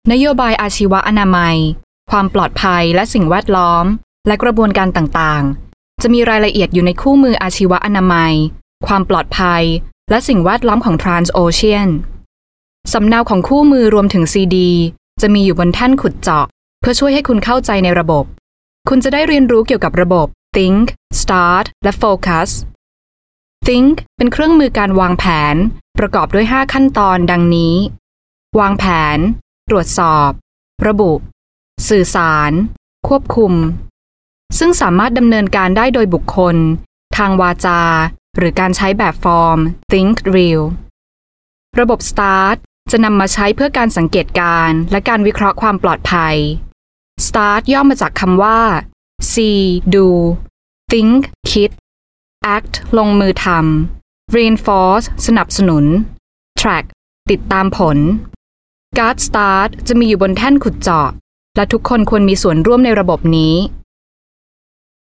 นโยบายอาชีวอนามัยความปลอดภัยและสิ่งแวดล้อมและกระบวนการต่างๆจะมีรายละเอียดอยู่ในคู่มืออาชีวอนามัยความปลอดภัยและสิ่งแวดล้อมของ Transocean สำเนาของคู่มือรวมถึงซีดีจะมีอยู่บนแท่นขุดเจาะเพื่อช่วยให้คุณเข้าใจในระบบคุณจะได้เรียนรู้เกี่ยวกับระบบ Think Start และ Focus Think เป็นเครื่องมือการวางแผนประกอบด้วย5ขั้นตอนดังนี้วางแผนตรวจสอบระบุสื่อสารควบคุมซึ่งสามารถดำเนินการได้โดยบุคคลทางวาจาหรือการใช้แบบฟอร์ม Think Real ระบบ Start จะนำมาใช้เพื่อการสังเกตการณ์และการวิเคราะห์ความปลอดภัย Start ย่อมาจากคำว่า See ดู Think คิด Act ลงมือทำ Reinforce สนับสนุน Track ติดตามผล Guard Start จะมีอยู่บนแท่นขุดเจาะและทุกคนควรมีส่วนร่วมในระบบนี้